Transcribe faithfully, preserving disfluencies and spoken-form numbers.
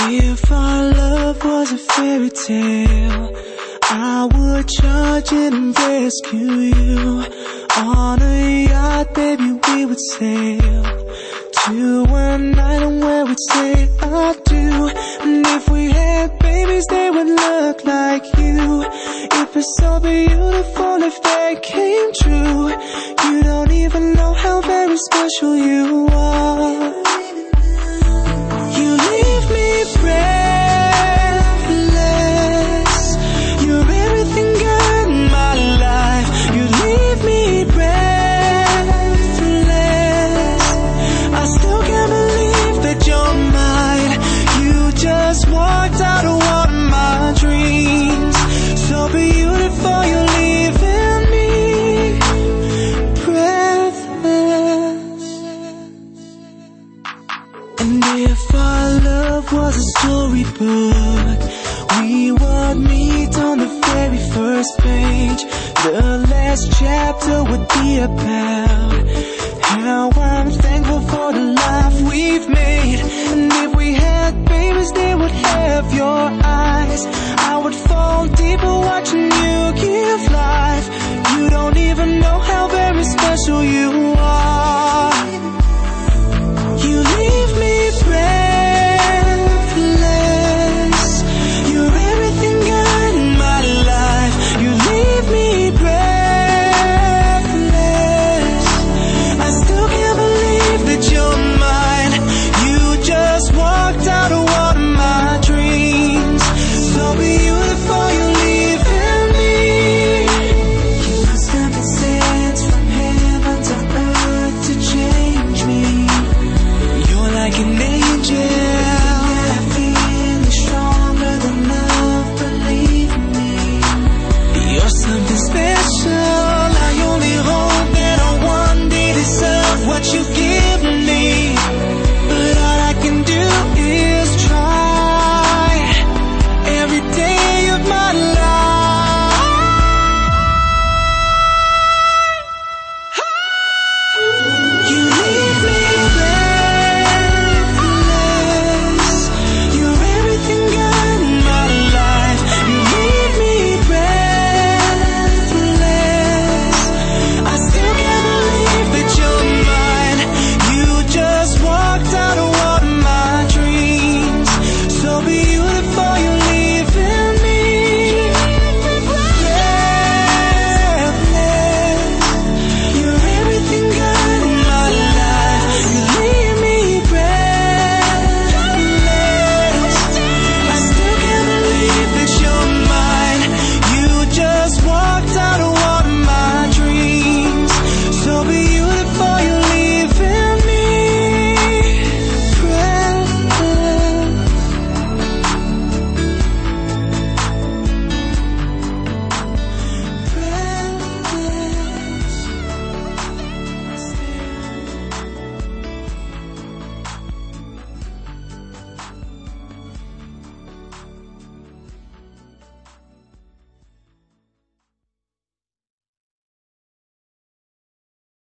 If our love was a fairy tale, I would charge in and rescue you. On a yacht, baby, we would sail to an island where we'd say I do. And if we had babies, they would look like you. If it's so beautiful, if they came true, you don't even know how very special you are. You leave me breathless. You're everything good in my life. You leave me breathless. I still can't believe that you're mine. You just walked out of one of my dreams. So beautiful, you're leaving me breathless. And if our love was a storybook, we would meet on the very first page. The last chapter would be about how I'm thankful for the life we've made. And if we had babies, they would have your eyes. I would fall deeper watching you